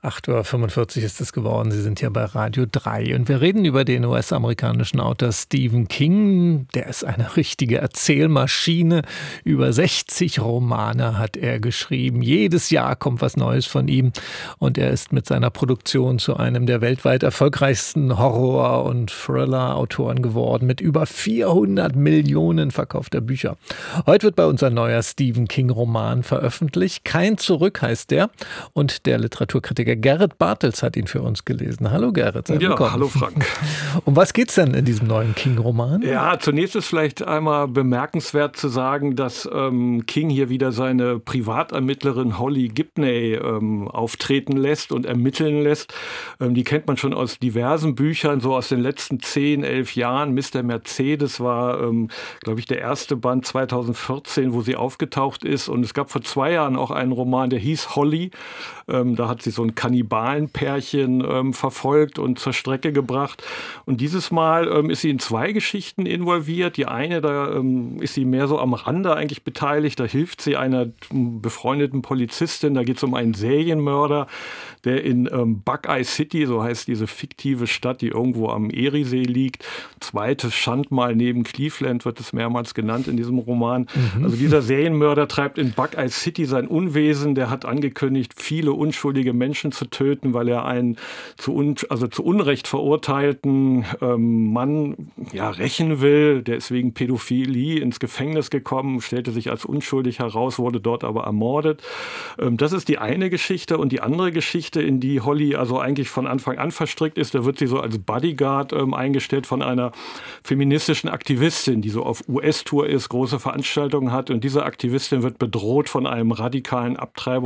8:45 Uhr ist es geworden. Sie sind hier bei Radio 3 und wir reden über den US-amerikanischen Autor Stephen King. Der ist eine richtige Erzählmaschine. Über 60 Romane hat er geschrieben. Jedes Jahr kommt was Neues von ihm und er ist mit seiner Produktion zu einem der weltweit erfolgreichsten Horror- und Thriller-Autoren geworden, mit über 400 Millionen verkaufter Bücher. Heute wird bei uns ein neuer Stephen King-Roman veröffentlicht. Kein Zurück heißt der und der Literaturkritiker Gerrit Bartels hat ihn für uns gelesen. Hallo Gerrit, sei willkommen. Ja, hallo Frank. Um was geht's denn in diesem neuen King-Roman? Ja, zunächst ist vielleicht einmal bemerkenswert zu sagen, dass King hier wieder seine Privatermittlerin Holly Gibney auftreten lässt und ermitteln lässt. Die kennt man schon aus diversen Büchern, so aus den letzten 10, 11 Jahren. Mr. Mercedes war, glaube ich, der erste Band 2014, wo sie aufgetaucht ist. Und es gab vor 2 Jahren auch einen Roman, der hieß Holly. Da hat sie so ein Kannibalenpärchen verfolgt und zur Strecke gebracht. Und dieses Mal ist sie in 2 Geschichten involviert. Die eine, da ist sie mehr so am Rande eigentlich beteiligt. Da hilft sie einer befreundeten Polizistin. Da geht es um einen Serienmörder, der in Buckeye City, so heißt diese fiktive Stadt, die irgendwo am Eriesee liegt. Zweites Schandmal neben Cleveland wird es mehrmals genannt in diesem Roman. Also dieser Serienmörder treibt in Buckeye City sein Unwesen. Der hat angekündigt, viele unschuldige Menschen zu töten, weil er einen zu Unrecht verurteilten Mann rächen will. Der ist wegen Pädophilie ins Gefängnis gekommen, stellte sich als unschuldig heraus, wurde dort aber ermordet. Das ist die eine Geschichte. Und die andere Geschichte, in die Holly also eigentlich von Anfang an verstrickt ist, da wird sie so als Bodyguard eingestellt von einer feministischen Aktivistin, die so auf US-Tour ist, große Veranstaltungen hat. Und diese Aktivistin wird bedroht von einem radikalen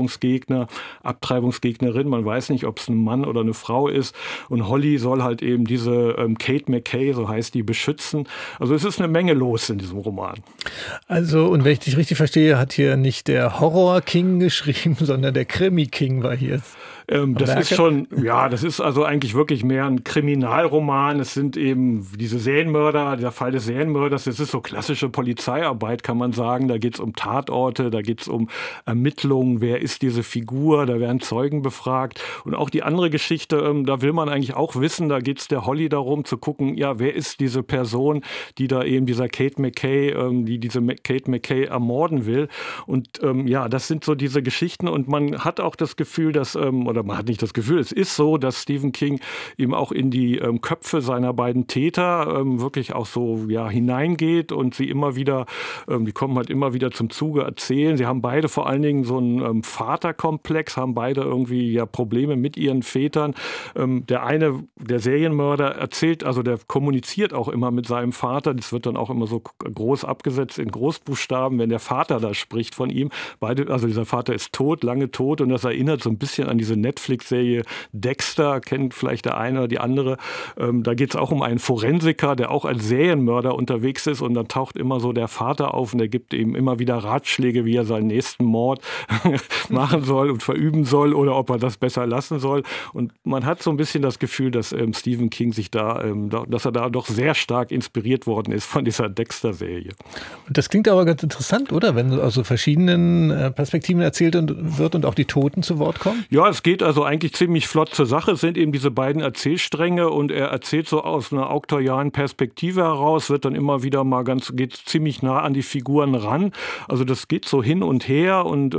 Abtreibungsgegnerin. Man weiß nicht, ob es ein Mann oder eine Frau ist. Und Holly soll halt eben diese Kate McKay, so heißt die, beschützen. Also es ist eine Menge los in diesem Roman. Also, und wenn ich dich richtig verstehe, hat hier nicht der Horror-King geschrieben, sondern der Krimi-King war hier. Das ist also eigentlich wirklich mehr ein Kriminalroman. Es sind eben diese Serienmörder, der Fall des Serienmörders. Das ist so klassische Polizeiarbeit, kann man sagen. Da geht es um Tatorte, da geht es um Ermittlungen. Wer ist diese Figur? Da werden Zeugen befragt. Und auch die andere Geschichte, da will man eigentlich auch wissen, da geht es der Holly darum zu gucken, ja, wer ist diese Person, die da eben dieser Kate McKay, Kate McKay ermorden will. Und das sind so diese Geschichten. Und man hat auch das Gefühl, dass, man hat nicht das Gefühl, es ist so, dass Stephen King eben auch in die Köpfe seiner beiden Täter wirklich auch so hineingeht und sie immer wieder, die kommen halt immer wieder zum Zuge erzählen. Sie haben beide vor allen Dingen so einen Vaterkomplex, haben beide irgendwie Probleme mit ihren Vätern. Der eine, der Serienmörder, erzählt, also der kommuniziert auch immer mit seinem Vater. Das wird dann auch immer so groß abgesetzt in Großbuchstaben, wenn der Vater da spricht von ihm. Also dieser Vater ist tot, lange tot, und das erinnert so ein bisschen an diese Netflix-Serie Dexter, kennt vielleicht der eine oder die andere. Da geht es auch um einen Forensiker, der auch als Serienmörder unterwegs ist, und dann taucht immer so der Vater auf und der gibt ihm immer wieder Ratschläge, wie er seinen nächsten Mord machen soll und verüben soll oder ob er das besser lassen soll. Und man hat so ein bisschen das Gefühl, dass Stephen King sich dass er da doch sehr stark inspiriert worden ist von dieser Dexter-Serie. Das klingt aber ganz interessant, oder? Wenn aus so verschiedenen Perspektiven erzählt wird und auch die Toten zu Wort kommen? Ja, es geht also eigentlich ziemlich flott zur Sache. Es sind eben diese beiden Erzählstränge und er erzählt so aus einer auktorialen Perspektive heraus, wird dann immer wieder geht ziemlich nah an die Figuren ran. Also das geht so hin und her und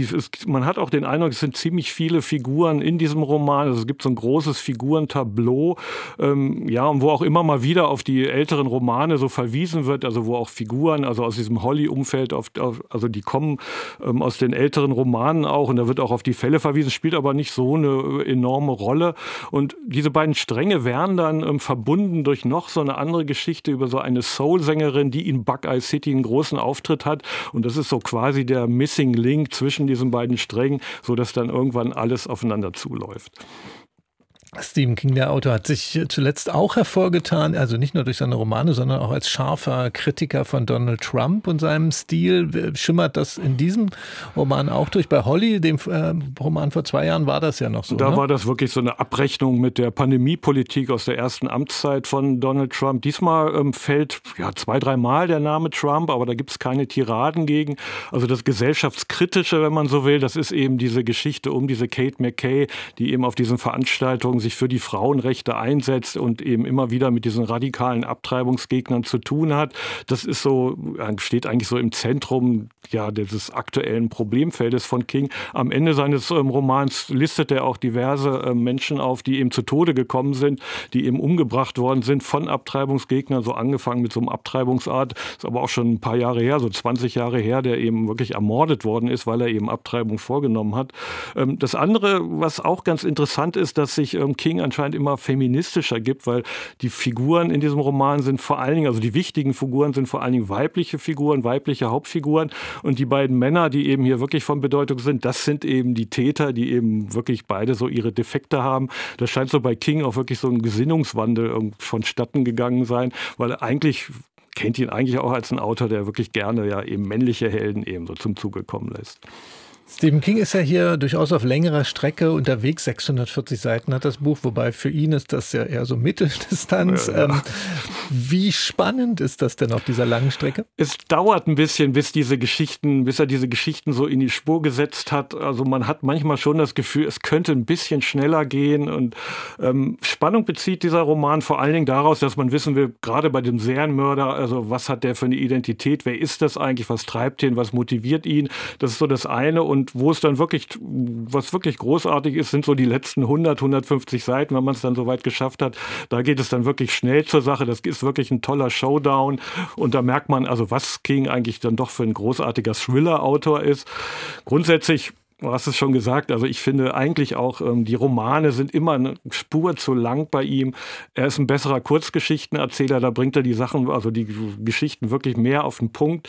man hat auch den Eindruck, es sind ziemlich viele Figuren in diesem Roman. Also es gibt so ein großes Figurentableau, und wo auch immer mal wieder auf die älteren Romane so verwiesen wird, also wo auch Figuren, also aus diesem Holly-Umfeld, also die kommen aus den älteren Romanen auch, und da wird auch auf die Fälle verwiesen, spielt aber nicht so eine enorme Rolle. Und diese beiden Stränge werden dann verbunden durch noch so eine andere Geschichte über so eine Soul-Sängerin, die in Buckeye City einen großen Auftritt hat. Und das ist so quasi der Missing Link zwischen diesen beiden Strängen, sodass dann irgendwann alles aufeinander zuläuft. Stephen King, der Autor, hat sich zuletzt auch hervorgetan, also nicht nur durch seine Romane, sondern auch als scharfer Kritiker von Donald Trump und seinem Stil. Schimmert das in diesem Roman auch durch? Bei Holly, dem Roman vor 2 Jahren, war das ja noch so. Da war das wirklich so eine Abrechnung mit der Pandemiepolitik aus der ersten Amtszeit von Donald Trump. Diesmal fällt 2-3 Mal der Name Trump, aber da gibt es keine Tiraden gegen. Also das Gesellschaftskritische, wenn man so will, das ist eben diese Geschichte um diese Kate McKay, die eben auf diesen Veranstaltungen sich für die Frauenrechte einsetzt und eben immer wieder mit diesen radikalen Abtreibungsgegnern zu tun hat. Das ist so, steht eigentlich so im Zentrum dieses aktuellen Problemfeldes von King. Am Ende seines Romans listet er auch diverse Menschen auf, die eben zu Tode gekommen sind, die eben umgebracht worden sind von Abtreibungsgegnern, so angefangen mit so einem Abtreibungsart. Das ist aber auch schon ein paar Jahre her, so 20 Jahre her, der eben wirklich ermordet worden ist, weil er eben Abtreibung vorgenommen hat. Das andere, was auch ganz interessant ist, dass sich King anscheinend immer feministischer gibt, weil die Figuren in diesem Roman sind vor allen Dingen, also die wichtigen Figuren sind vor allen Dingen weibliche Figuren, weibliche Hauptfiguren, und die beiden Männer, die eben hier wirklich von Bedeutung sind, das sind eben die Täter, die eben wirklich beide so ihre Defekte haben. Das scheint so bei King auch wirklich so ein Gesinnungswandel vonstatten gegangen sein, weil er kennt ihn eigentlich auch als einen Autor, der wirklich gerne eben männliche Helden eben so zum Zuge kommen lässt. Stephen King ist ja hier durchaus auf längerer Strecke unterwegs. 640 Seiten hat das Buch, wobei für ihn ist das ja eher so Mitteldistanz. Ja. Wie spannend ist das denn auf dieser langen Strecke? Es dauert ein bisschen, bis er diese Geschichten so in die Spur gesetzt hat. Also man hat manchmal schon das Gefühl, es könnte ein bisschen schneller gehen. Und Spannung bezieht dieser Roman vor allen Dingen daraus, dass man wissen will, gerade bei dem Serienmörder, also was hat der für eine Identität, wer ist das eigentlich, was treibt ihn, was motiviert ihn? Das ist so das eine. Und wo es dann was wirklich großartig ist, sind so die letzten 150 Seiten, wenn man es dann so weit geschafft hat. Da geht es dann wirklich schnell zur Sache. Das ist wirklich ein toller Showdown. Und da merkt man, also was King eigentlich dann doch für ein großartiger Thriller-Autor ist. Grundsätzlich, du hast es schon gesagt, also ich finde eigentlich auch, die Romane sind immer eine Spur zu lang bei ihm. Er ist ein besserer Kurzgeschichtenerzähler, da bringt er die Sachen, also die Geschichten wirklich mehr auf den Punkt.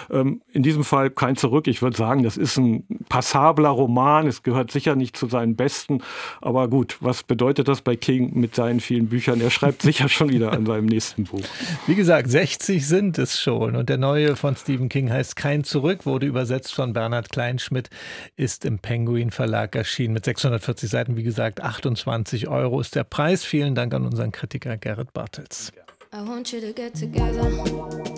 In diesem Fall kein Zurück. Ich würde sagen, das ist ein passabler Roman. Es gehört sicher nicht zu seinen besten. Aber gut, was bedeutet das bei King mit seinen vielen Büchern? Er schreibt sicher schon wieder an seinem nächsten Buch. Wie gesagt, 60 sind es schon. Und der neue von Stephen King heißt Kein Zurück, wurde übersetzt von Bernhard Kleinschmidt, ist im Penguin Verlag erschienen mit 640 Seiten. Wie gesagt, 28 € ist der Preis. Vielen Dank an unseren Kritiker Gerrit Bartels. I want you to get together.